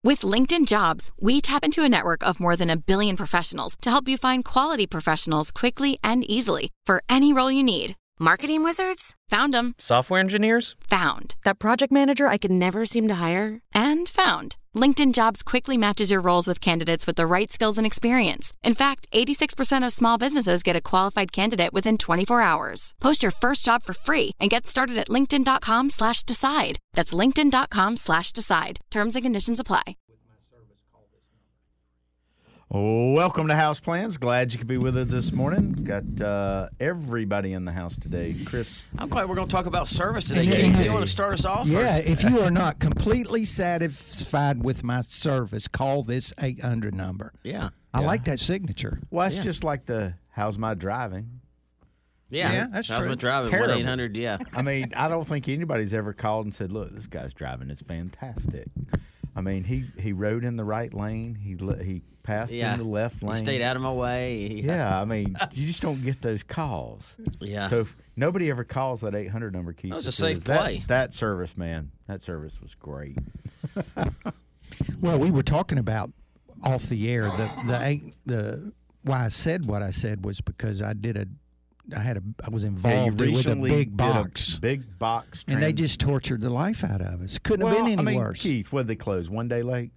With LinkedIn Jobs, we tap into a network of more than 1 billion professionals to help you find quality professionals quickly and easily for any role you need. Marketing wizards? Found them. Software engineers? Found. That project manager I could never seem to hire? And found. LinkedIn Jobs quickly matches your roles with candidates with the right skills and experience. In fact, 86% of small businesses get a qualified candidate within 24 hours. Post your first job for free and get started at linkedin.com/decide. That's linkedin.com/decide. Terms and conditions apply. Welcome to House Plans. Glad you could be with us this morning. Got everybody in the house today. Chris. I'm glad we're going to talk about service today. Keith, you want to start us off? Yeah, if you are not completely satisfied with my service, call this 800 number. Yeah. I like that signature. Well, it's just like the how's my driving? Yeah, that's How's true. my driving? Terrible. 1-800, yeah. I mean, I don't think anybody's ever called and said, look, this guy's driving. It's fantastic. I mean, he rode in the right lane. He passed in the left lane. He stayed out of my way. Yeah, I mean, you just don't get those calls. Yeah. So if nobody ever calls that 800 number, Keith. That was a safe play. That service, man, that service was great. Well, we were talking about off the air. Why I said what I said was because I was involved with a big box. Big box. And they just tortured the life out of us. Couldn't have been any worse. Keith, what did they close? 1 day late?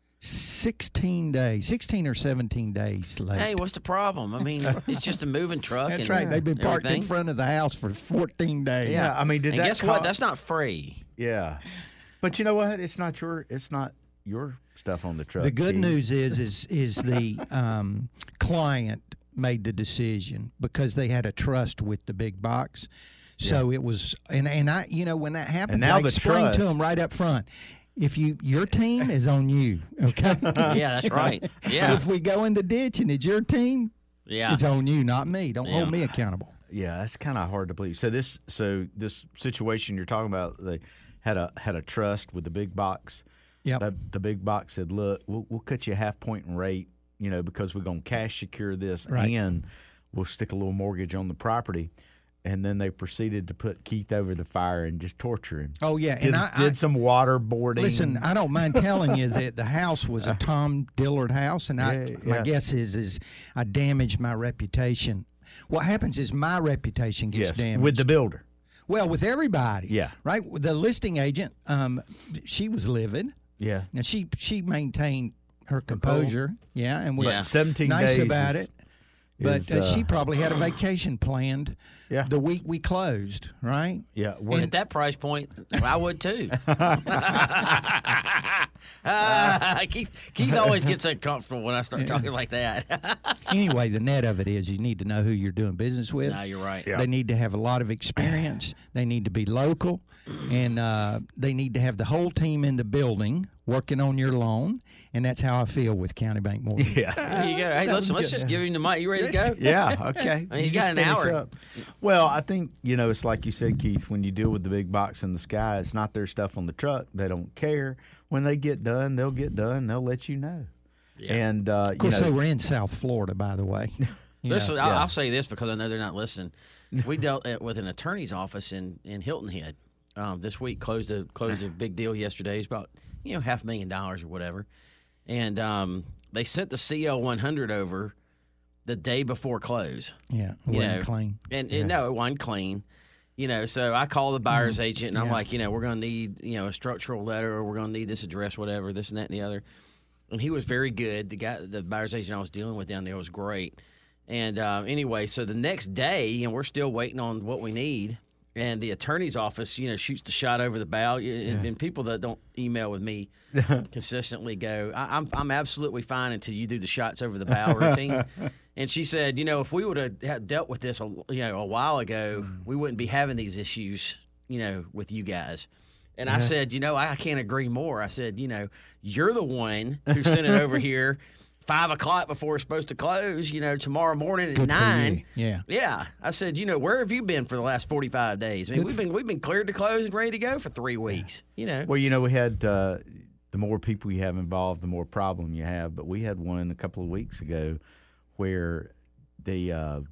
16 or 17 days late. Hey, what's the problem? I mean, it's just a moving truck. That's right. They've been parked in front of the house for 14 days. Yeah, I mean, guess what? That's not free. Yeah, but you know what? It's not your stuff on the truck. The good Keith. news is the client made the decision because they had a trust with the big box. So it was, and I, when that happens, I explained to them right up front. If your team is on you, okay? Yeah, that's right. Yeah. If we go in the ditch and it's your team, it's on you, not me. Don't hold me accountable. Yeah, that's kind of hard to believe. So this situation you're talking about, they had a trust with the big box. Yeah. The big box said, "Look, we'll cut you a half point in rate, because we're going to cash secure this, and we'll stick a little mortgage on the property." And then they proceeded to put Keith over the fire and just torture him. Oh, yeah. Did some waterboarding. Listen, I don't mind telling you that the house was a Tom Dillard house, and my guess is I damaged my reputation. What happens is my reputation gets damaged. With the builder. Well, with everybody. Yeah. Right? The listing agent, she was livid. Yeah. Now, she maintained her composure. Yeah, and was 17 nice days about it. But she probably had a vacation planned the week we closed, right? Yeah. And at that price point, I would too. Keith always gets uncomfortable when I start talking like that. Anyway, the net of it is you need to know who you're doing business with. No, you're right. Yeah. They need to have a lot of experience. They need to be local. And they need to have the whole team in the building working on your loan. And that's how I feel with County Bank Mortgage. Yeah. There you go. Hey, listen, let's just give him the mic. You ready to go? Yeah, okay. I mean, you got an just finish hour. up. Well, I think, it's like you said, Keith, when you deal with the big box in the sky, it's not their stuff on the truck. They don't care. When they get done, they'll get done. They'll let you know. Yeah. And, of course, they were in South Florida, by the way. Listen, I'll say this because I know they're not listening. We dealt with an attorney's office in Hilton Head. This week closed a big deal yesterday. It's about $500,000 or whatever, and they sent the CL 100 over the day before close. Yeah, it wasn't clean. And no, it wasn't clean. So I call the buyer's agent, and I'm like, we're going to need a structural letter, or we're going to need this address, whatever, this and that and the other. And he was very good. The buyer's agent I was dealing with down there was great. And anyway, so the next day, and we're still waiting on what we need. And the attorney's office, shoots the shot over the bow. And people that don't email with me consistently go, I'm absolutely fine until you do the shots over the bow routine. And she said, if we would have dealt with this, a while ago, we wouldn't be having these issues, with you guys. And I said, I can't agree more. I said, you're the one who sent it over here 5 o'clock before it's supposed to close, tomorrow morning at 9. Yeah. I said, where have you been for the last 45 days? I mean, we've been cleared to close and ready to go for 3 weeks. Well, we had the more people you have involved, the more problem you have. But we had one a couple of weeks ago where the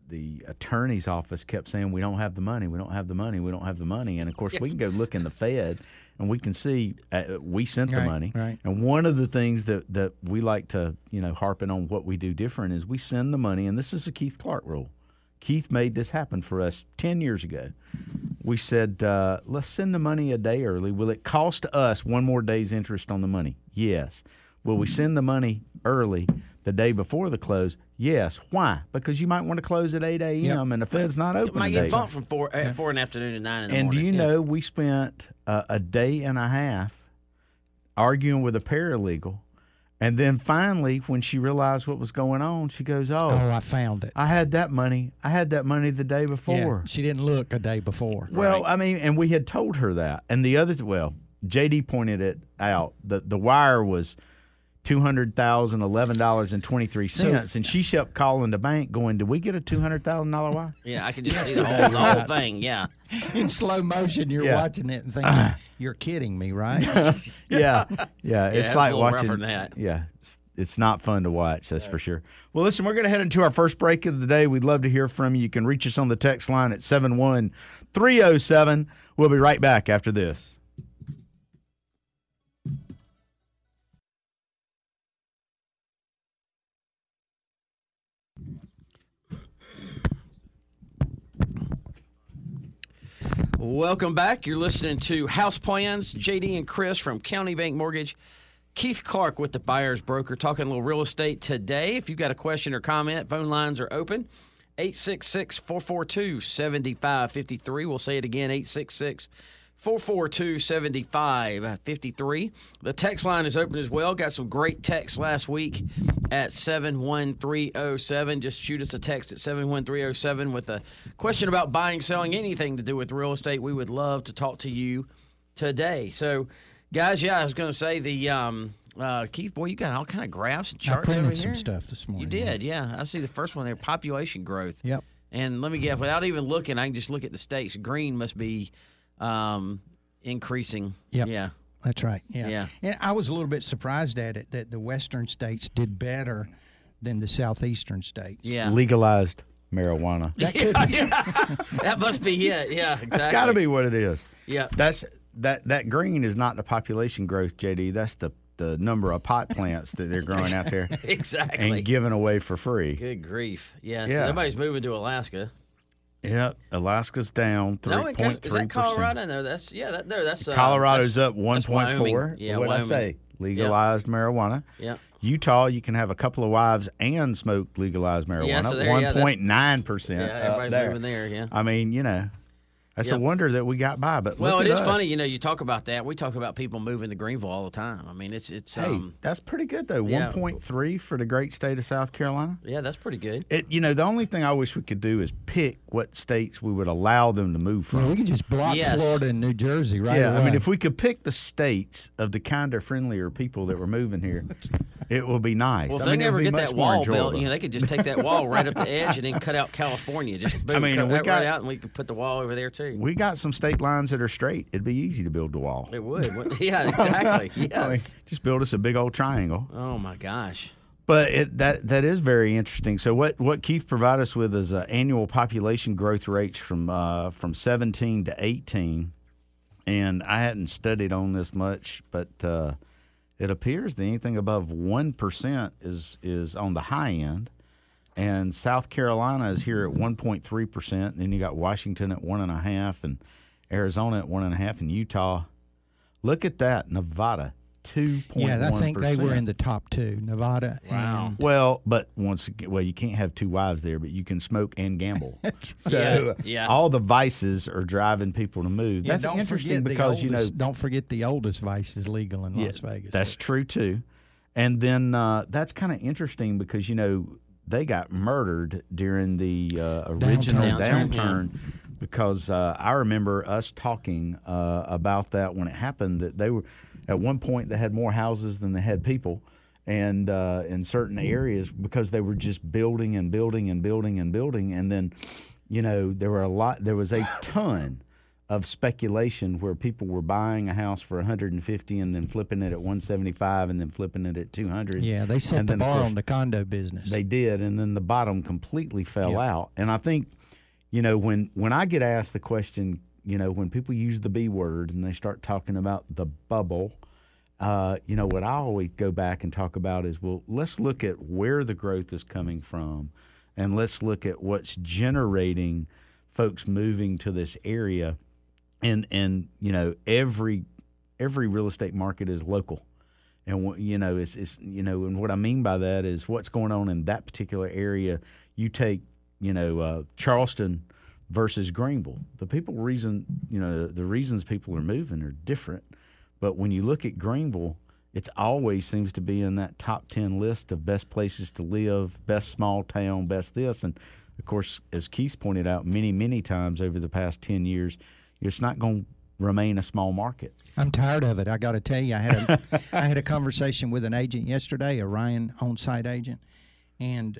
the attorney's office kept saying, we don't have the money, we don't have the money, we don't have the money. And, of course, we can go look in the Fed, and we can see we sent the money. Right. And one of the things that we like to, harping on what we do different is we send the money, and this is a Keith Clark rule. Keith made this happen for us 10 years ago. We said, let's send the money a day early. Will it cost us one more day's interest on the money? Yes. Will we send the money early the day before the close? Yes. Why? Because you might want to close at 8 a.m. and the Fed's not open. It might get bumped from 4 in the afternoon to 9 in the morning. And do you know we spent a day and a half arguing with a paralegal, and then finally, when she realized what was going on, she goes, "Oh, I found it. I had that money. I had that money the day before." Yeah, she didn't look a day before. Well, I mean, and we had told her that, and the other, JD pointed it out. The wire was $211.23, and she kept calling the bank going, did we get a $200,000 wire? Yeah, I could just see the whole thing, yeah. In slow motion, you're watching it and thinking, you're kidding me, right? Yeah. It's like watching. Rougher than that. Yeah, it's not fun to watch, that's for sure. Well, listen, we're going to head into our first break of the day. We'd love to hear from you. You can reach us on the text line at 71307. We'll be right back after this. Welcome back. You're listening to House Plans. JD and Chris from County Bank Mortgage. Keith Clark with the Buyer's Broker, talking a little real estate today. If you've got a question or comment, phone lines are open. 866-442-7553. We'll say it again, 866-442-7553. The text line is open as well. Got some great texts last week at 71307. Just shoot us a text at 71307 with a question about buying, selling, anything to do with real estate. We would love to talk to you today. So, guys, I was going to say the Keith, boy, you got all kind of graphs and charts. I printed over some here. stuff this morning. You did, yeah. I see the first one there, population growth. Yep. And let me guess, without even looking, I can just look at the states. Green must be increasing. Yep. Yeah. That's right. Yeah. Yeah. And I was a little bit surprised at it that the western states did better than the southeastern states. Yeah. Legalized marijuana. That could be. That must be it. Yeah, exactly. That's got to be what it is. Yeah. That green is not the population growth, JD. That's the number of pot plants that they're growing out there. Exactly. And giving away for free. Good grief. Yeah. So nobody's moving to Alaska. Yeah, Alaska's down 3.3%. Is that Colorado? No, that's Colorado's up 1.4. Yeah, what I say? Legalized marijuana. Yeah. Utah, you can have a couple of wives and smoke legalized marijuana. Yeah, so 1.9%. Yeah, everybody's moving there. Yeah. I mean, that's a wonder that we got by. But well, it is funny, you talk about that. We talk about people moving to Greenville all the time. I mean, it's hey, that's pretty good though. 1.3 for the great state of South Carolina. Yeah, that's pretty good. The only thing I wish we could do is pick what states we would allow them to move from. Well, we could just block Florida and New Jersey right away. I mean, if we could pick the states of the kinder, friendlier people that were moving here, it would be nice. Well, if they never get that wall built, they could just take that wall right up the edge and then cut out California. Just boom, cut that right out, and we could put the wall over there too. We got some state lines that are straight. It'd be easy to build the wall. It would. Yeah, exactly. Yes. Just build us a big old triangle. Oh my gosh. But that is very interesting. So what Keith provided us with is annual population growth rates from 17 to 18, and I hadn't studied on this much, but it appears that anything above 1% is on the high end. And South Carolina is here at 1.3%. Then you got Washington at 1.5%, and Arizona at 1.5%, and Utah. Look at that, Nevada, 2.1%. Yeah, I think they were in the top two, Nevada. Wow. Well, but once again, you can't have two wives there, but you can smoke and gamble. So all the vices are driving people to move. Yeah, that's interesting because don't forget the oldest vice is legal in Las Vegas. That's true too, and then that's kind of interesting because they got murdered during the original downturn because I remember us talking about that when it happened, that they were at one point they had more houses than they had people, and in certain areas because they were just building and building and building and building, and then there was a ton of speculation where people were buying a house for $150 and then flipping it at $175 and then flipping it at $200. Yeah, they set the bar on the condo business. They did, and then the bottom completely fell out. And I think, when I get asked the question, when people use the B word and they start talking about the bubble, what I always go back and talk about is, well, let's look at where the growth is coming from, and let's look at what's generating folks moving to this area. And every real estate market is local, and and what I mean by that is what's going on in that particular area. You take Charleston versus Greenville. The reasons people are moving are different, but when you look at Greenville, it always seems to be in that top 10 list of best places to live, best small town, best this, and of course, as Keith pointed out many times over the past 10 years. It's not going to remain a small market. I'm tired of it. I got to tell you, I had a conversation with an agent yesterday, a Ryan on-site agent, and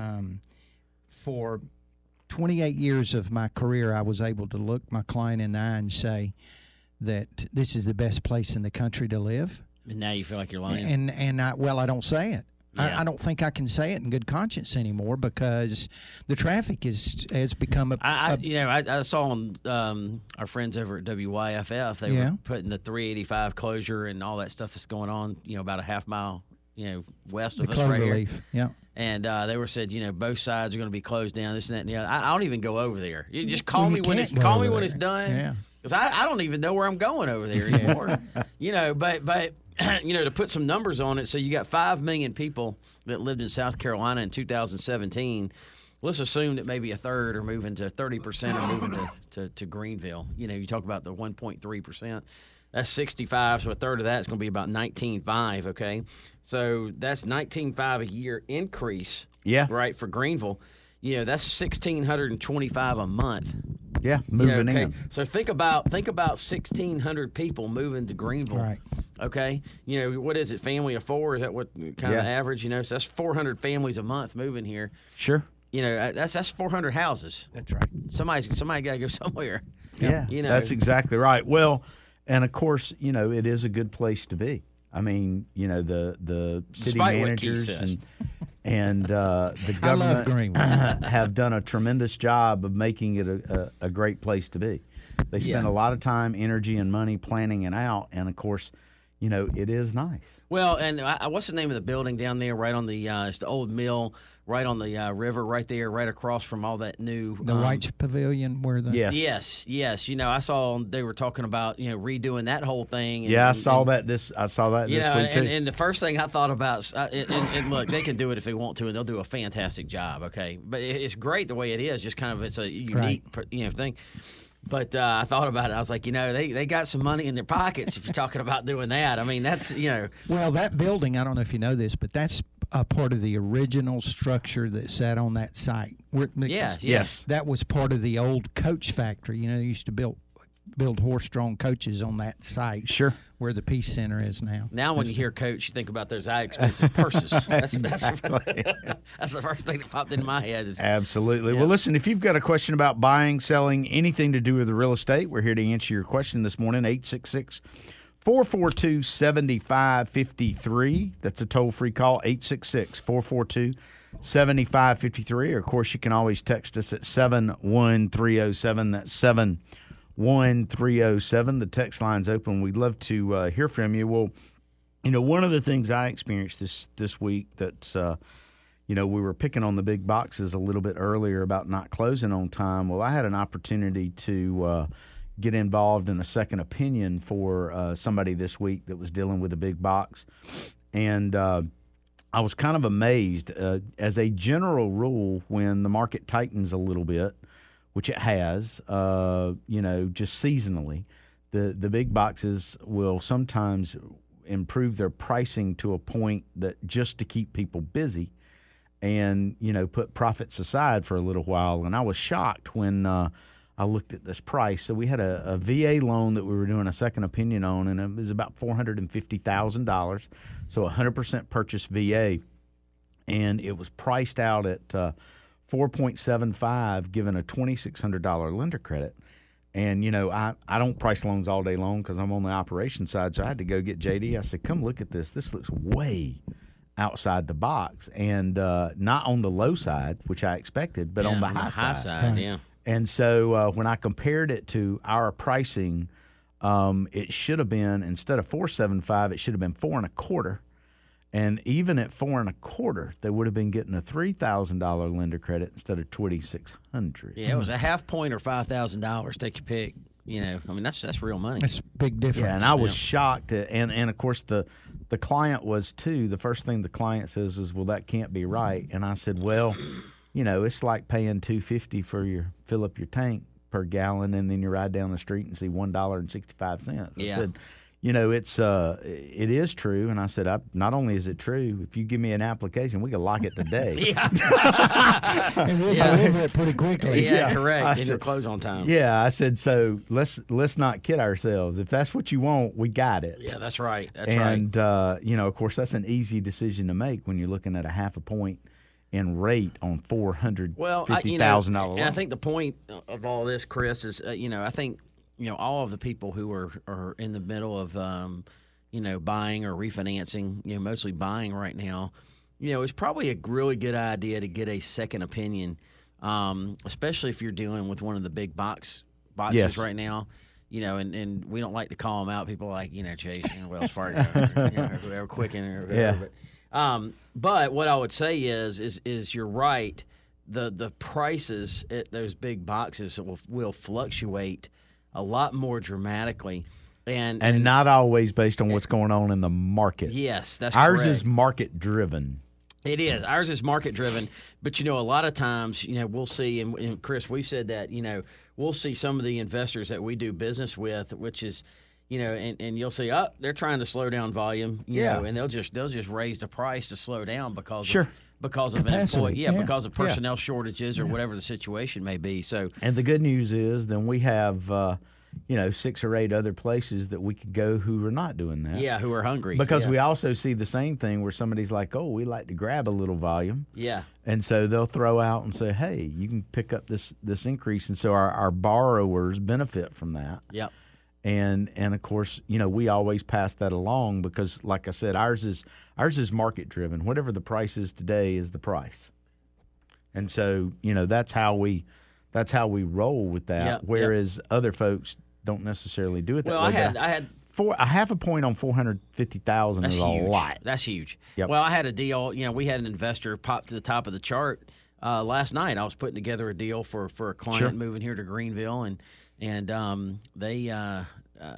for 28 years of my career, I was able to look my client in the eye and say that this is the best place in the country to live. And now you feel like you're lying. And I don't say it. Yeah. I don't think I can say it in good conscience anymore because the traffic has become I saw on our friends over at WYFF, they were putting the 385 closure and all that stuff that's going on, about a half mile, west of us right here. Yeah. And they were said, both sides are going to be closed down, this and that and the other. I don't even go over there. You just call me when it's done. Yeah. Because I don't even know where I'm going over there anymore. But to put some numbers on it, so you got 5 million people that lived in South Carolina in 2017. Let's assume that maybe a third are moving to 30% are moving to Greenville. You talk about the 1.3%. That's 65, so a third of that is going to be about 19.5, okay? So that's 19.5 a year increase, right, for Greenville. That's $1,625 a month. Yeah, moving in. So think about 1,600 people moving to Greenville. Right. Okay. What is it? Family of 4? Is that what kind of average? So that's 400 families a month moving here. Sure. That's 400 houses. That's right. Somebody got to go somewhere. Yeah. That's exactly right. Well, and of course, it is a good place to be. I mean, the city managers and the government have done a tremendous job of making it a great place to be. They spend a lot of time, energy, and money planning it out, and of course, it is nice. Well, and what's the name of the building down there? Right on the it's the old mill, right on the river, right there, right across from all that new the White's Pavilion, where the yes. I saw they were talking about redoing that whole thing. I saw that this week too. And the first thing I thought about, and look, they can do it if they want to, and they'll do a fantastic job. Okay, but it's great the way it is. Just kind of it's a unique thing. But I thought about it. I was like, they got some money in their pockets if you're talking about doing that. I mean, that's, Well, that building, I don't know if you know this, but that's a part of the original structure that sat on that site. Yes. That was part of the old coach factory. They used to build horse-drawn coaches on that site. Sure. Where the Peace Center is now. Now when you hear coach, you think about those expensive purses. That's the first thing that popped into my head. Absolutely. Yeah. Well, listen, if you've got a question about buying, selling, anything to do with the real estate, we're here to answer your question this morning, 866-442-7553. That's a toll-free call, 866-442-7553. Or, of course, you can always text us at 71307. That's 71307. The text line's open. We'd love to hear from you. Well, one of the things I experienced this week that's, we were picking on the big boxes a little bit earlier about not closing on time. Well, I had an opportunity to get involved in a second opinion for somebody this week that was dealing with a big box. And I was kind of amazed. As a general rule, when the market tightens a little bit, which it has, just seasonally, the big boxes will sometimes improve their pricing to a point that just to keep people busy and, put profits aside for a little while. And I was shocked when I looked at this price. So we had a VA loan that we were doing a second opinion on, and it was about $450,000, so 100% purchase VA. And it was priced out at 4.75, given a $2,600 lender credit. And, you know, I don't price loans all day long because I'm on the operation side. So I had to go get JD. I said, come look at this. This looks way outside the box. And not on the low side, which I expected, but on the high side. Yeah. And so when I compared it to our pricing, it should have been, instead of 4.75, it should have been 4.25. And even at 4.25, they would have been getting a $3,000 lender credit instead of $2,600. Yeah, it was a half point or $5,000. Take your pick. You know, I mean that's real money. That's a big difference. Yeah, and I was shocked. And of course the client was too. The first thing the client says is, "Well, that can't be right." And I said, "Well, you know, it's like paying $2.50 for fill up your tank per gallon, and then you ride down the street and see $1.65." I said, you know, it is true. And I said, not only is it true, if you give me an application, we can lock it today. And we'll go over it pretty quickly. Yeah, correct. And it'll close on time. Yeah, I said, so let's not kid ourselves. If that's what you want, we got it. Yeah, that's right. And, you know, of course, that's an easy decision to make when you're looking at a half a point in rate on $450,000 loan. And I think the point of all this, Chris, is, you know, I think, you know, all of the people who are in the middle of, you know, buying or refinancing, you know, mostly buying right now, you know, it's probably a really good idea to get a second opinion, especially if you're dealing with one of the big boxes right now. You know, and we don't like to call them out. People like, you know, Chase, you know, Wells Fargo, or whoever, Quicken, or whatever. Yeah. But what I would say is you're right. The prices at those big boxes will fluctuate a lot more dramatically, and not always based on what's going on in the market. Yes, that's ours correct. Is market driven. It is. Ours is market driven, but you know, a lot of times, you know, we'll see, and Chris, we said that, you know, we'll see some of the investors that we do business with, which is, you know, and you'll see, they're trying to slow down volume, you know, and they'll just raise the price to slow down because of an employee, because of personnel shortages or whatever the situation may be. So, and the good news is, then we have, you know, 6 or 8 other places that we could go who are not doing that. Yeah, who are hungry. Because we also see the same thing where somebody's like, oh, we like to grab a little volume. Yeah. And so they'll throw out and say, hey, you can pick up this increase. And so our borrowers benefit from that. Yep. And of course, you know, we always pass that along because, like I said, ours is market driven. Whatever the price is today is the price. And so, you know, that's how we roll with that. Whereas other folks don't necessarily do it that way. Well, I had a half a point on 450,000 is a lot. That's huge. Yep. Well, I had a deal. You know, we had an investor pop to the top of the chart last night. I was putting together a deal for a client moving here to Greenville, and they I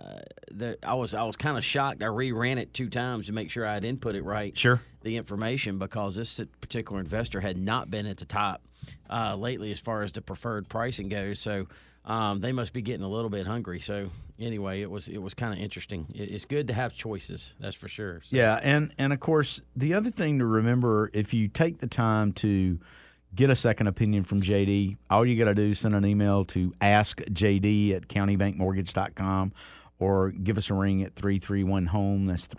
was kind of shocked. I reran it 2 times to make sure I had input it right. Sure. The information, because this particular investor had not been at the top lately as far as the preferred pricing goes. So they must be getting a little bit hungry. So anyway, it was kind of interesting. It's good to have choices, that's for sure. So. Yeah, and of course the other thing to remember, if you take the time to get a second opinion from JD, all you got to do is send an email to askjd@countybankmortgage.com or give us a ring at 331-HOME. That's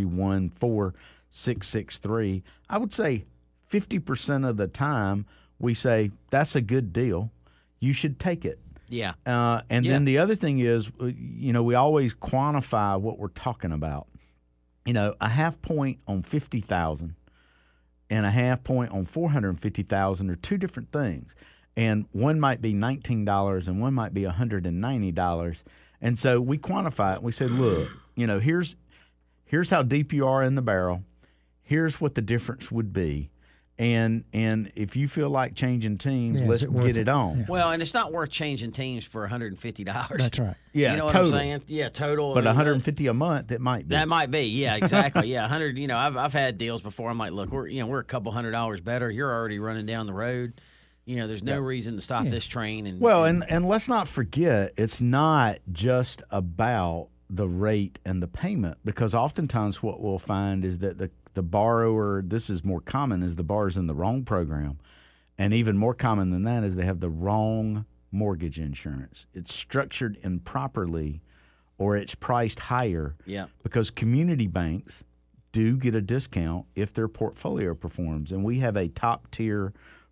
331-4663. I would say 50% of the time we say, that's a good deal. You should take it. Yeah. Then the other thing is, you know, we always quantify what we're talking about. You know, a half point on 50,000 and a half point on 450,000 are 2 different things. And one might be $19 and one might be $190. And so we quantify it and we say, look, you know, here's how deep you are in the barrel. Here's what the difference would be. And if you feel like changing teams, let's get it on. Yeah. Well, and it's not worth changing teams for $150. That's right. Yeah, you know what total. I'm saying? Yeah, total. But $150 a month, it might be. That might be. Yeah, exactly. Yeah, 100. You know, I've had deals before. I'm like, look, we're a couple $100 better. You're already running down the road. You know, there's no reason to stop this train. And let's not forget, it's not just about the rate and the payment, because oftentimes what we'll find is that the borrower, this is more common, is the borrower's in the wrong program. And even more common than that is they have the wrong mortgage insurance. It's structured improperly or it's priced higher because community banks do get a discount if their portfolio performs. And we have a top-tier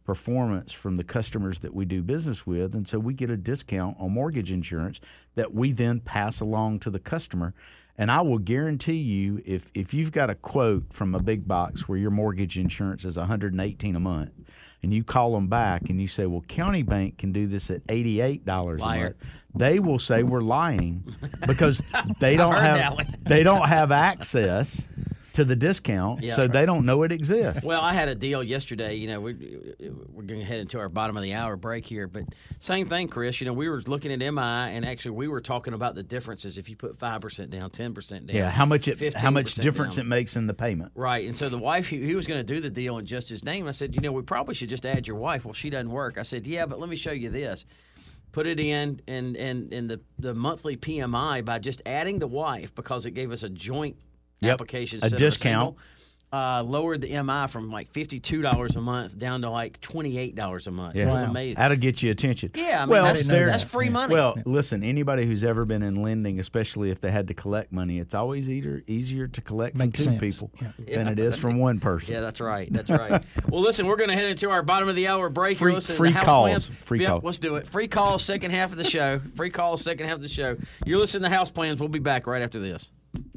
performance from the customers that we do business with, and so we get a discount on mortgage insurance that we then pass along to the customer. And I will guarantee you, if you've got a quote from a big box where your mortgage insurance is $118 a month, and you call them back and you say, well, County Bank can do this at $88 a month, they will say we're lying because they don't have access to the discount, so they don't know it exists. Well, I had a deal yesterday. We're going to head into our bottom of the hour break here, but same thing, Chris. We were looking at MI, and actually we were talking about the differences if you put 5% down, 10% down. Yeah, how much difference it makes in the payment. Right, and so the wife, he was going to do the deal in just his name. I said, we probably should just add your wife. Well, she doesn't work. I said, yeah, but let me show you this. Put it in the monthly PMI by just adding the wife because it gave us a joint application, a discount. Lowered the MI from like $52 a month down to like $28 a month. Yeah. It was amazing. That'll get you attention. Yeah, I mean, that's free money. Well, listen, anybody who's ever been in lending, especially if they had to collect money, it's always easier to collect from two people than it is from one person. Yeah, that's right. That's right. Well, listen, we're going to head into our bottom of the hour break. Free calls. Let's do it. Free calls, second half of the show. Free calls, second half of the show. You're listening to House Plans. We'll be back right after this.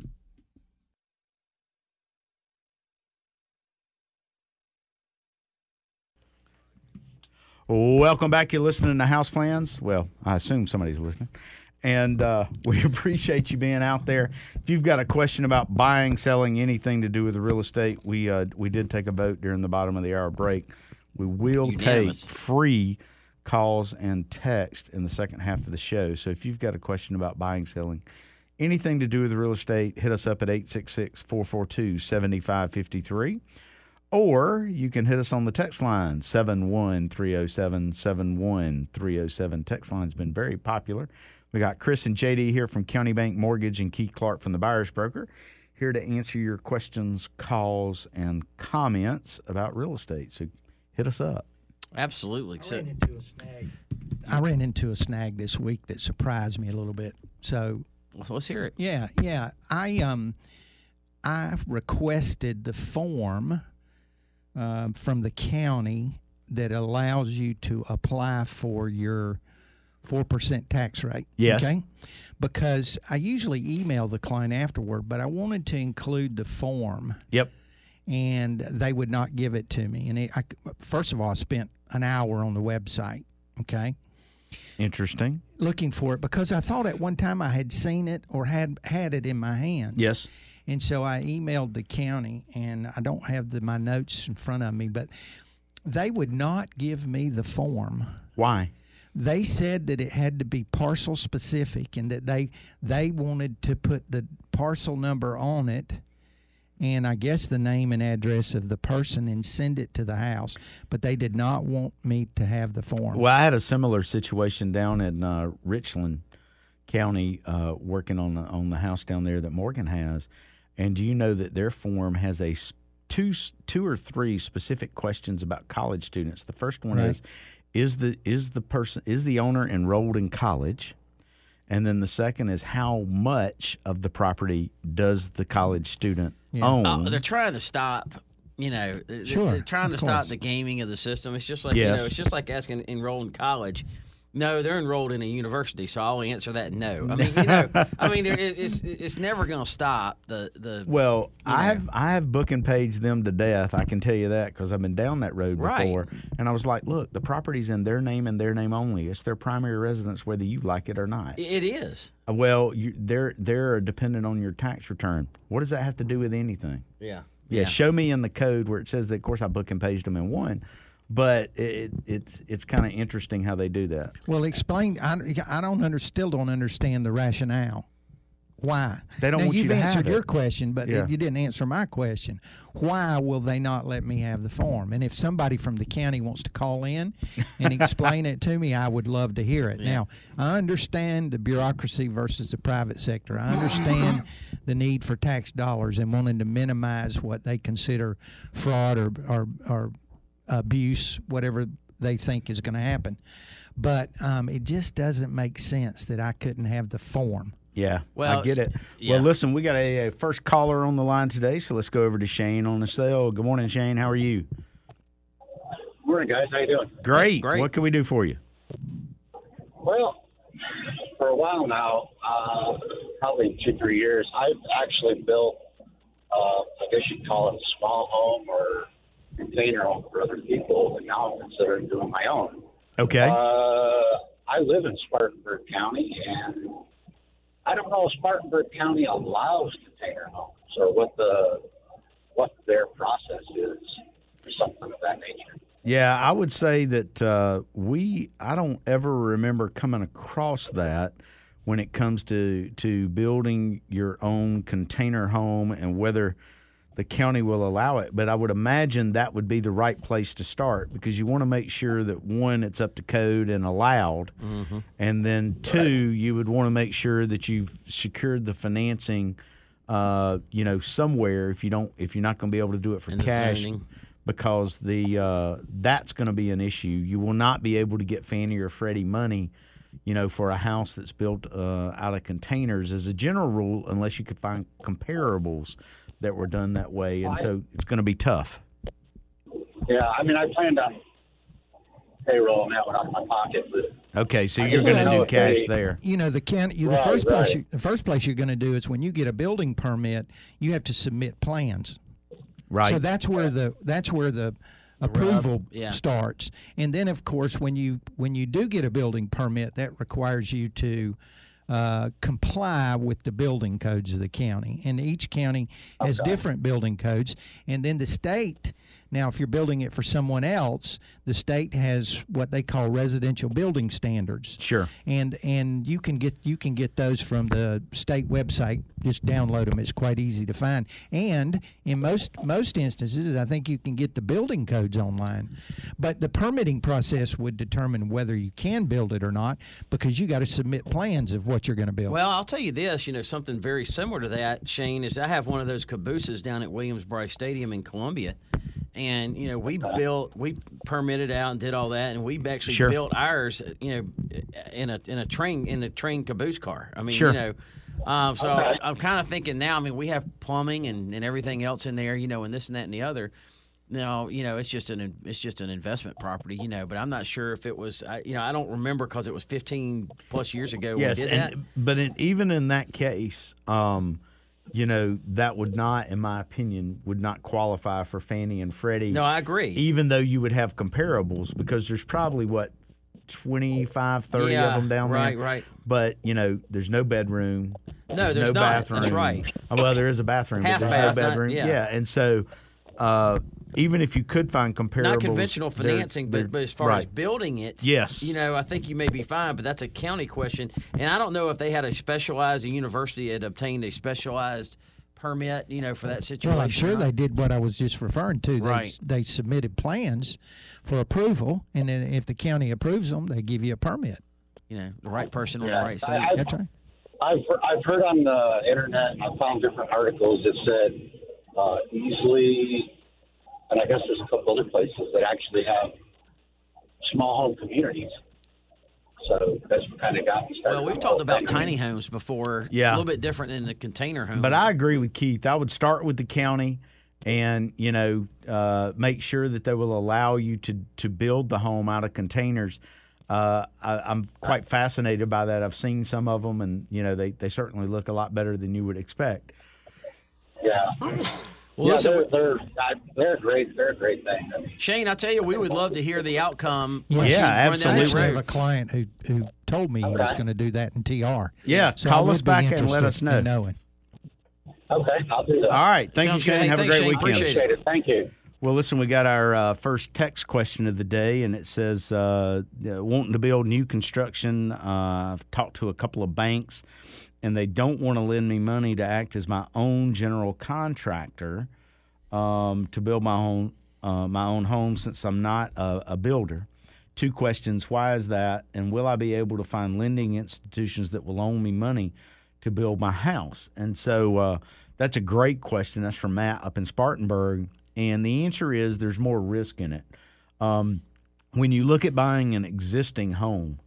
Welcome back. You're listening to House Plans. Well, I assume somebody's listening. And we appreciate you being out there. If you've got a question about buying, selling, anything to do with real estate, we did take a vote during the bottom of the hour break. We will take free calls and text in the second half of the show. So if you've got a question about buying, selling, anything to do with real estate, hit us up at 866-442-7553. Or you can hit us on the text line, 71307, 71307. Text line's been very popular. We got Chris and JD here from County Bank Mortgage and Keith Clark from the Buyers Broker, here to answer your questions, calls, and comments about real estate. So hit us up. Absolutely. I ran into a snag this week that surprised me a little bit. So let's hear it. Yeah. I requested the form from the county that allows you to apply for your 4% tax rate. Yes. Okay? Because I usually email the client afterward, but I wanted to include the form. Yep. And they would not give it to me. And first of all, I spent an hour on the website. Okay. Interesting. Looking for it because I thought at one time I had seen it or had it in my hands. Yes. And so I emailed the county, and I don't have my notes in front of me, but they would not give me the form. Why? They said that it had to be parcel specific and that they wanted to put the parcel number on it and I guess the name and address of the person and send it to the house, but they did not want me to have the form. Well, I had a similar situation down in Richland County working on the house down there that Morgan has. And do you know that their form has two or three specific questions about college students? The first one is the owner enrolled in college? And then the second is how much of the property does the college student own? They're trying to stop, they're trying to stop the gaming of the system. It's just like it's just like asking enroll in college. No, they're enrolled in a university, so I'll answer that no. I mean, it's never going to stop the. Well, I have book and page them to death. I can tell you that because I've been down that road before, and I was like, look, the property's in their name and their name only. It's their primary residence, whether you like it or not. It is. Well, they're dependent on your tax return. What does that have to do with anything? Yeah. Show me in the code where it says that. Of course, I book and paged them in one. But it's kind of interesting how they do that. Well, explain. I still don't understand the rationale. Why? They don't want you to have it. You've answered your question, but you didn't answer my question. Why will they not let me have the form? And if somebody from the county wants to call in and explain it to me, I would love to hear it. Now, I understand the bureaucracy versus the private sector. I understand the need for tax dollars and wanting to minimize what they consider fraud or abuse, whatever they think is going to happen. But it just doesn't make sense that I couldn't have the form. Yeah, well, I get it. Yeah. Well, listen, we got a first caller on the line today, so let's go over to Shane on the cell. Good morning, Shane. How are you? Morning, guys. How you doing? Great. What can we do for you? Well, for a while now, probably 2-3 years, I've actually built, I guess you'd call it a small home or container home for other people, and now I'm considering doing my own. Okay. I live in Spartanburg County, and I don't know if Spartanburg County allows container homes or what their process is or something of that nature. Yeah, I would say that I don't ever remember coming across that when it comes to building your own container home and whether the county will allow it. But I would imagine that would be the right place to start because you want to make sure that, one, it's up to code and allowed, and then, two, you would want to make sure that you've secured the financing, somewhere if you're not going to be able to do it for cash. Because that's going to be an issue. You will not be able to get Fannie or Freddie money, for a house that's built out of containers as a general rule, unless you could find comparables that were done that way. And so it's going to be tough. Yeah, I mean, I planned on payrolling that one out of my pocket, but okay, so you're going to do cash there. The first place you're going to do is when you get a building permit, you have to submit plans. Right. So that's where the approval starts. And then, of course, when you do get a building permit, that requires you to comply with the building codes of the county. And each county has different building codes. And then the state, now if you're building it for someone else, the state has what they call residential building standards. Sure. And you can get those from the state website. Just download them. It's quite easy to find. And in most instances, I think you can get the building codes online. But the permitting process would determine whether you can build it or not, because you got to submit plans of what you're going to build. Well, I'll tell you this, something very similar to that, Shane, is I have one of those cabooses down at Williams-Brice Stadium in Columbia. And, we permitted out and did all that, and we actually built ours, in a train caboose car. I mean, so I'm kind of thinking now, we have plumbing and everything else in there, and this and that and the other. Now, it's just an investment property, but I'm not sure if it was, I don't remember because it was 15 plus years ago when we did that. But even in that case, that would not, in my opinion, would not qualify for Fannie and Freddie. No, I agree. Even though you would have comparables, because there's probably, 25, 30 of them down there. Right. But, there's no bedroom. No, there's no not. bathroom. That's right. Well, there is a bathroom, Half but there's bath, no bedroom. Yeah. And so even if you could find comparables. Not conventional financing, but as far as building it, yes. I think you may be fine, but that's a county question. And I don't know if they had a university had obtained a specialized permit, for that situation. Well, I'm sure they did what I was just referring to. They submitted plans for approval, and then if the county approves them, they give you a permit. The right person on the right side. That's right. I've heard on the internet, and I found different articles that said easily, and I guess there's a couple other places that actually have small home communities. So that's what kind of got me started. Well, we've talked about tiny homes before. Yeah. A little bit different than the container home. But I agree with Keith. I would start with the county and, make sure that they will allow you to build the home out of containers. I'm quite fascinated by that. I've seen some of them, and, they certainly look a lot better than you would expect. Yeah. Well, listen, they're great. They're a great thing. Shane, I tell you, we would love to hear the outcome. Yes. Yeah, absolutely. I actually have a client who told me he was going to do that in TR. Yeah, so call us back and let us know. Okay, I'll do that. All right. Thank you, Shane. Have a great weekend. Appreciate it. Thank you. Well, listen, we got our first text question of the day, and it says, wanting to build new construction. I've talked to a couple of banks, and they don't want to lend me money to act as my own general contractor to build my own home since I'm not a builder. 2 questions. Why is that? And will I be able to find lending institutions that will loan me money to build my house? And so that's a great question. That's from Matt up in Spartanburg. And the answer is there's more risk in it. When you look at buying an existing home,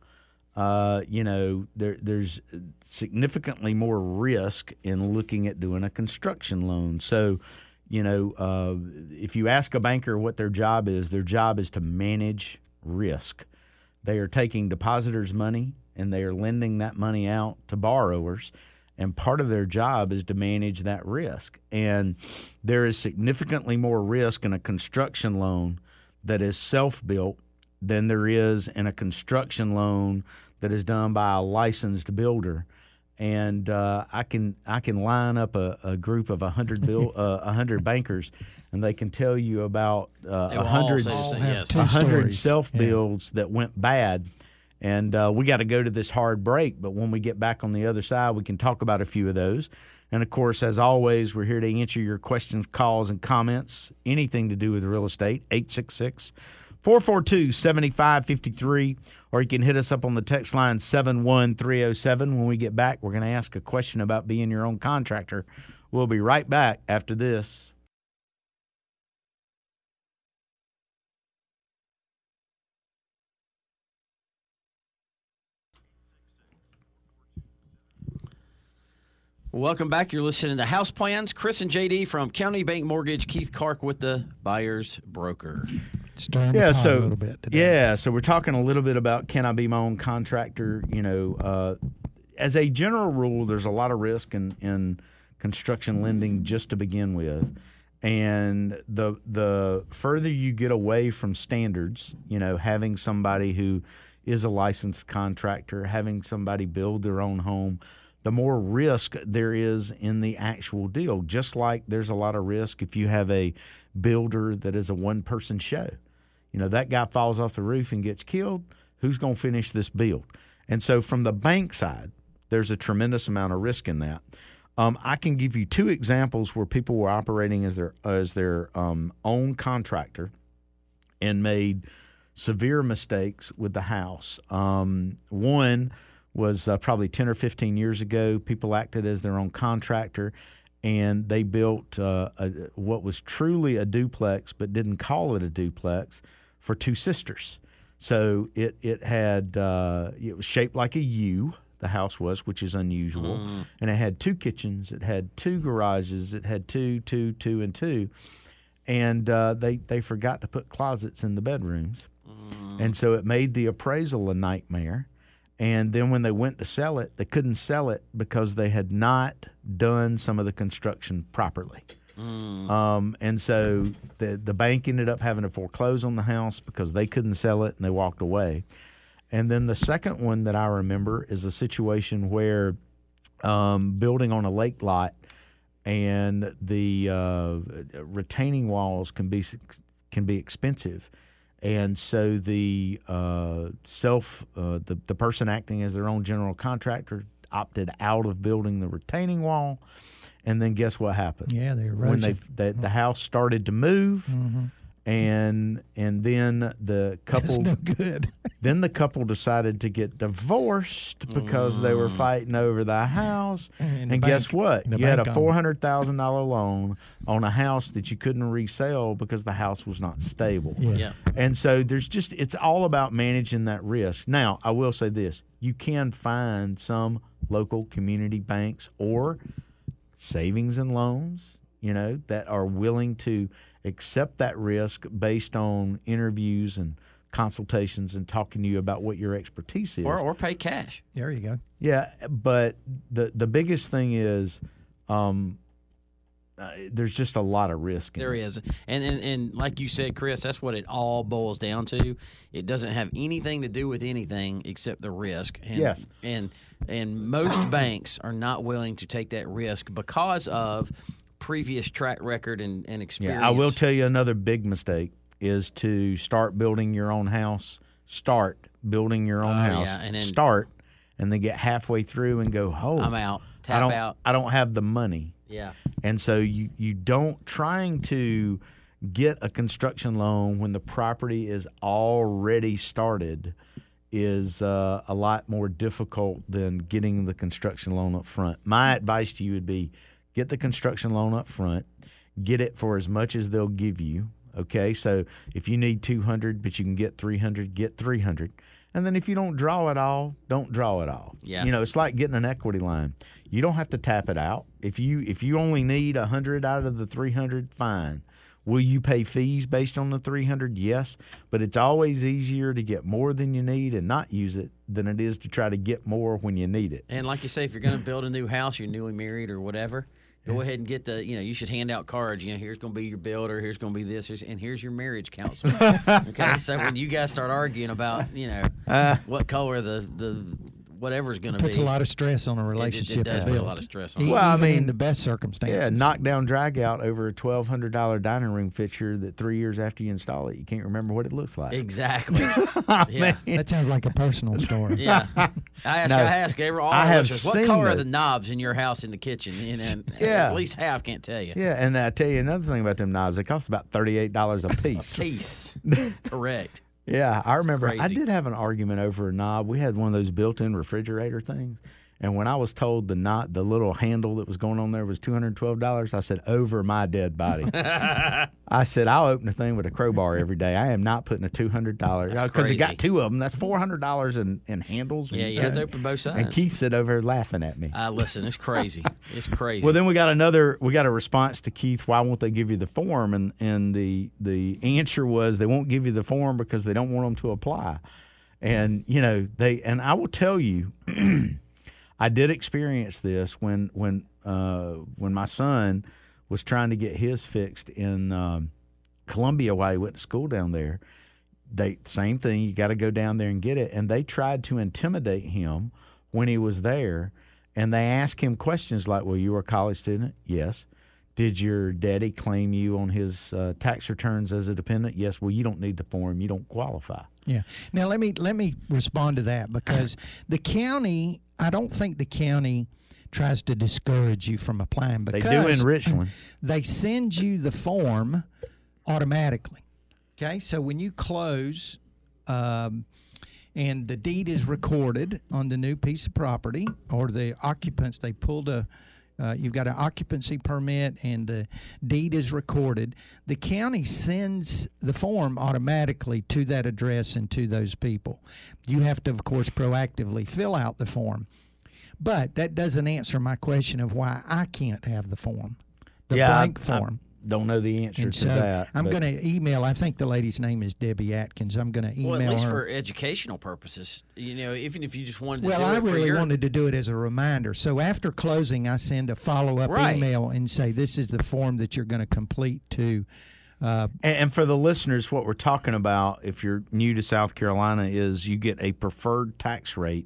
there's significantly more risk in looking at doing a construction loan. So, if you ask a banker what their job is to manage risk. They are taking depositors' money and they are lending that money out to borrowers. And part of their job is to manage that risk. And there is significantly more risk in a construction loan that is self-built than there is in a construction loan that is done by a licensed builder. And I can line up a group of 100 bankers, and they can tell you about 100 self-builds that went bad. And we got to go to this hard break, but when we get back on the other side, we can talk about a few of those. And, of course, as always, we're here to answer your questions, calls, and comments, anything to do with real estate, 866-442-7553, or you can hit us up on the text line 71307. When we get back, we're going to ask a question about being your own contractor. We'll be right back after this. Welcome back. You're listening to House Plans. Chris and JD from County Bank Mortgage. Keith Clark with the buyer's broker. Stirring the pot a little bit today. Yeah, so we're talking a little bit about can I be my own contractor? As a general rule, there's a lot of risk in construction lending just to begin with. And the further you get away from standards, having somebody who is a licensed contractor, having somebody build their own home, the more risk there is in the actual deal. Just like there's a lot of risk if you have a builder that is a one-person show. That guy falls off the roof and gets killed. Who's going to finish this build? And so from the bank side, there's a tremendous amount of risk in that. I can give you two examples where people were operating as their own contractor and made severe mistakes with the house. One was probably 10 or 15 years ago. People acted as their own contractor, and they built what was truly a duplex but didn't call it a duplex for two sisters. So it was shaped like a U, the house was, which is unusual, and it had two kitchens, it had two garages, it had two, and two, and they forgot to put closets in the bedrooms, and so it made the appraisal a nightmare. And then when they went to sell it, they couldn't sell it because they had not done some of the construction properly. And so the bank ended up having to foreclose on the house because they couldn't sell it, and they walked away. And then the second one that I remember is a situation where building on a lake lot, and the retaining walls can be expensive. And so the person acting as their own general contractor opted out of building the retaining wall, and then guess what happened? Yeah, they when the house started to move, and then the couple That's no good. Then the couple decided to get divorced because they were fighting over the house. And guess what? You had a $400,000 loan on a house that you couldn't resell because the house was not stable. Yeah. And so it's all about managing that risk. Now, I will say this. You can find some local community banks or savings and loans, that are willing to accept that risk based on interviews and consultations and talking to you about what your expertise is. Or pay cash. There you go. Yeah, but the biggest thing is there's just a lot of risk in There it. is. And like you said, Chris, that's what it all boils down to. It doesn't have anything to do with anything except the risk. And, Yes. And most banks are not willing to take that risk because of previous track record and experience. Yeah, I will tell you another big mistake is to start building your own house. Start building your own house. Yeah, and then and then get halfway through and go, I'm out. Tap out. I don't have the money. Yeah. And so you don't trying to get a construction loan when the property is already started is a lot more difficult than getting the construction loan up front. My advice to you would be get the construction loan up front, get it for as much as they'll give you. Okay, so if you need $200 but you can get $300, get $300, And then if you don't draw it all, don't draw it all. Yeah. It's like getting an equity line. You don't have to tap it out. If you only need 100 out of the 300, fine. Will you pay fees based on the 300? Yes, but it's always easier to get more than you need and not use it than it is to try to get more when you need it. And like you say, if you're going to build a new house, you're newly married or whatever, go ahead and get you should hand out cards. Here's going to be your builder, here's going to be this, and here's your marriage counselor. Okay, so when you guys start arguing about, what color the whatever's going to be. Puts a lot of stress on a relationship. It does put a lot of stress on it. Well, Even in the best circumstances. Yeah, knockdown drag out over a $1,200 dining room fixture that 3 years after you install it, you can't remember what it looks like. Exactly. Yeah. That sounds like a personal story. Yeah. I ask all I our have listeners, what color are seen the knobs in your house in the kitchen? And Yeah. at least half can't tell you. Yeah, and I tell you another thing about them knobs. They cost about $38 a piece. Piece. Correct. Yeah, I remember I crazy. did have an argument over a knob. We had one of those built-in refrigerator things. And when I was told the little handle that was going on there was $212, I said, over my dead body. I said, I'll open the thing with a crowbar every day. I am not putting a $200 because it got two of them. That's $400 in handles. Yeah, you have to open both sides. And Keith sit over here laughing at me. Listen, it's crazy. It's crazy. Well, then we got a response to Keith. Why won't they give you the form? And the answer was they won't give you the form because they don't want them to apply. And I will tell you. I did experience this when my son was trying to get his fixed in Columbia while he went to school down there. Same thing, you got to go down there and get it. And they tried to intimidate him when he was there, and they asked him questions like, well, you were a college student? Yes. Did your daddy claim you on his tax returns as a dependent? Yes. Well, you don't need the form. You don't qualify. Yeah. Now, let me respond to that because the county, I don't think the county tries to discourage you from applying because they do in Richland. They send you the form automatically. Okay? So when you close and the deed is recorded on the new piece of property or the occupants, they pulled you've got an occupancy permit and the deed is recorded, the county sends the form automatically to that address and to those people. You have to, of course, proactively fill out the form. But that doesn't answer my question of why I can't have the form, blank form. Don't know the answer and to so that. I'm going to email. I think the lady's name is Debbie Atkins. I'm going to email her. Well, at least for educational purposes, even if you just wanted to do it. Well, I really wanted to do it as a reminder. So after closing, I send a follow-up email and say, this is the form that you're going to complete to. And for the listeners, what we're talking about, if you're new to South Carolina, is you get a preferred tax rate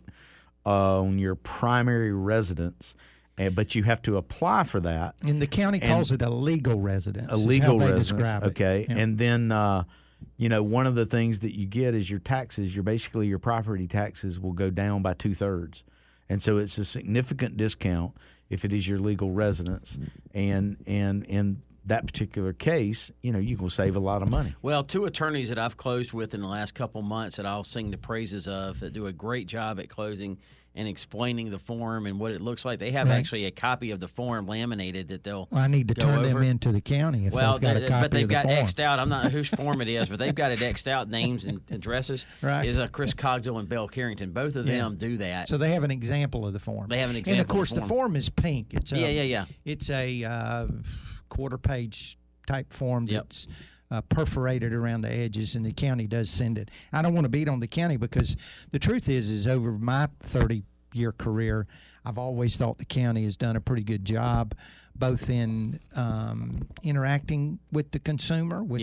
on your primary residence. But you have to apply for that. And the county calls it a legal residence. A legal residence. Describe it. Okay. Yeah. And then, one of the things that you get is your taxes. Your property taxes will go down by 2/3. And so it's a significant discount if it is your legal residence. And in that particular case, you can save a lot of money. Well, two attorneys that I've closed with in the last couple months that I'll sing the praises of that do a great job at closing and explaining the form and what it looks like. They have actually a copy of the form laminated that they'll I need to turn them into the county if they've got a copy of the form. But they've got X'd out. I'm not whose form it is, but they've got it X'd out, names and addresses. Right. Is Chris Cogdill and Belle Carrington. Both of them do that. So they have an example of the form. They have an example And, of course, the form is pink. It's It's a quarter-page type form that's perforated around the edges, and the county does send it. I don't want to beat on the county because the truth is over my 30-year career, I've always thought the county has done a pretty good job, both in interacting with the consumer, with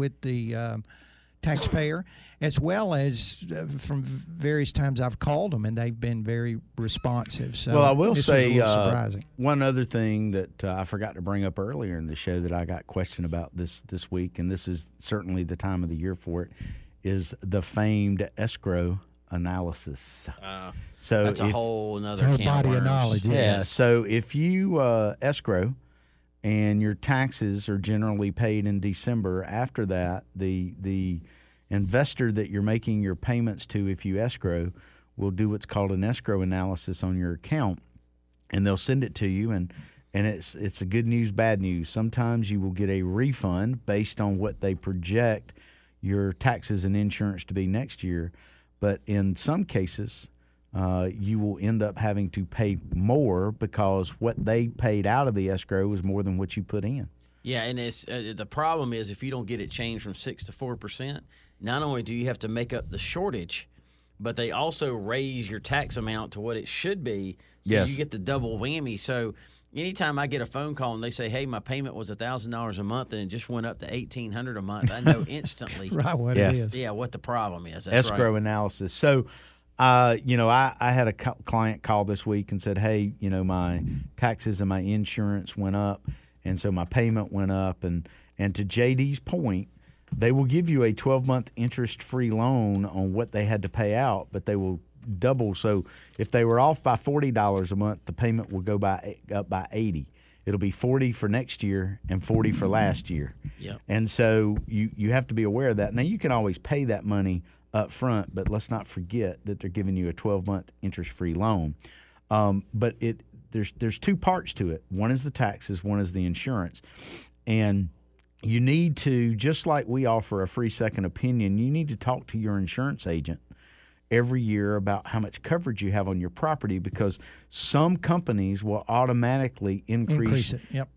the taxpayer, as well as from various times I've called them, and they've been very responsive. So well, I will say surprising. One other thing that I forgot to bring up earlier in the show that I got questioned about this week, and this is certainly the time of the year for it, is the famed escrow analysis. So that's a whole another body of knowledge. Yeah. So if you escrow and your taxes are generally paid in December, after that, the investor that you're making your payments to, if you escrow, will do what's called an escrow analysis on your account, and they'll send it to you. And it's a good news, bad news. Sometimes you will get a refund based on what they project your taxes and insurance to be next year. But in some cases, you will end up having to pay more because what they paid out of the escrow was more than what you put in. Yeah, and it's the problem is if you don't get it changed from 6 to 4%, not only do you have to make up the shortage, but they also raise your tax amount to what it should be, so you get the double whammy. So anytime I get a phone call and they say, "Hey, my payment was $1,000 a month and it just went up to $1,800 a month," I know instantly what it is. Yeah, what the problem is. That's escrow right. analysis. So, I had a client call this week and said, "Hey, my taxes and my insurance went up, and so my payment went up." And to JD's point, they will give you a 12-month interest-free loan on what they had to pay out, but they will double. So if they were off by $40 a month, the payment will go up by $80. It'll be $40 for next year and $40 for last year. Yep. And so you have to be aware of that. Now, you can always pay that money up front, but let's not forget that they're giving you a 12-month interest-free loan. But there's two parts to it. One is the taxes, one is the insurance. And you need to, just like we offer a free second opinion, you need to talk to your insurance agent every year about how much coverage you have on your property, because some companies will automatically increase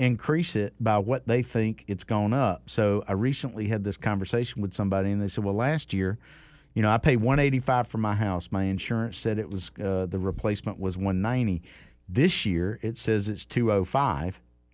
it by what they think it's gone up. So I recently had this conversation with somebody, and they said, well, last year, I paid $185 for my house. My insurance said it was the replacement was $190. This year it says it's $205.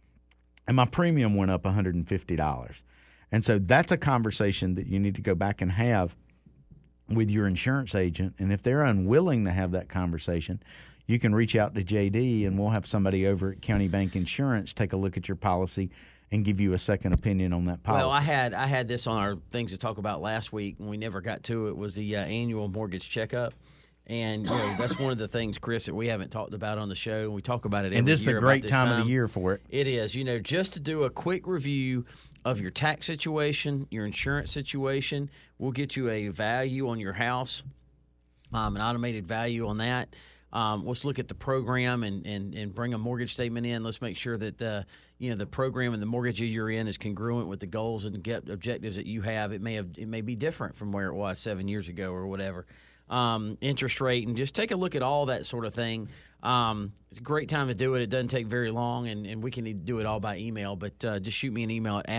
And my premium went up $150. And so that's a conversation that you need to go back and have with your insurance agent. And if they're unwilling to have that conversation, you can reach out to JD, and we'll have somebody over at County Bank Insurance take a look at your policy and give you a second opinion on that policy. Well, I had this on our things to talk about last week, and we never got to it, was the annual mortgage checkup. And that's one of the things, Chris, that we haven't talked about on the show. And we talk about it every year. And this is a great time of the year for it. It is. Just to do a quick review of your tax situation, your insurance situation. We'll get you a value on your house, an automated value on that. Let's look at the program and bring a mortgage statement in. Let's make sure that the program and the mortgage you're in is congruent with the goals and objectives that you have. It may be different from where it was 7 years ago or whatever. Interest rate, and just take a look at all that sort of thing. It's a great time to do it. It doesn't take very long, and we can do it all by email. But just shoot me an email at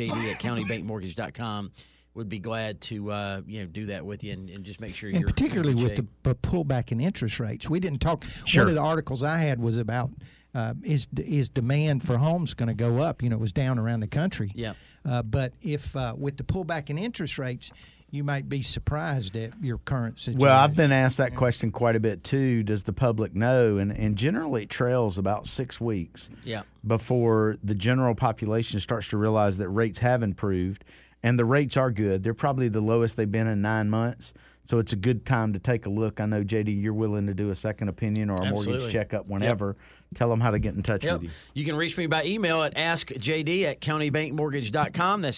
ask@jd@countybankmortgage.com. Would be glad to do that with you and just make sure you're particularly with the pullback in interest rates. We didn't talk. Sure. One of the articles I had was about is demand for homes going to go up? It was down around the country. Yeah. But if with the pullback in interest rates, you might be surprised at your current situation. Well, I've been asked that question quite a bit too. Does the public know? And generally it trails about 6 weeks before the general population starts to realize that rates have improved. And the rates are good. They're probably the lowest they've been in 9 months. So it's a good time to take a look. I know, JD, you're willing to do a second opinion or a mortgage checkup whenever. Yep. Tell them how to get in touch with you. You can reach me by email at askjd@countybankmortgage.com. That's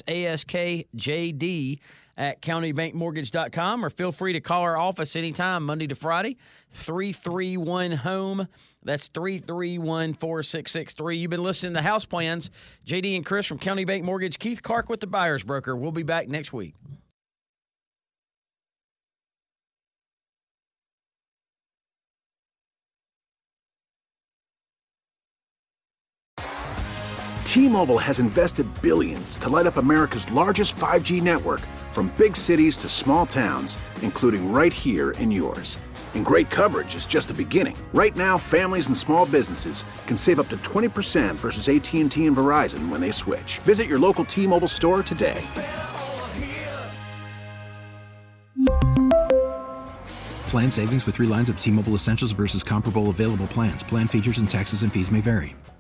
askjd@countybankmortgage.com. Or feel free to call our office anytime, Monday to Friday, 331-HOME. That's 331-4663. You've been listening to House Plans. JD and Chris from County Bank Mortgage. Keith Clark with the Buyer's Broker. We'll be back next week. T-Mobile has invested billions to light up America's largest 5G network, from big cities to small towns, including right here in yours. And great coverage is just the beginning. Right now, families and small businesses can save up to 20% versus AT&T and Verizon when they switch. Visit your local T-Mobile store today. Plan savings with 3 lines of T-Mobile Essentials versus comparable available plans. Plan features and taxes and fees may vary.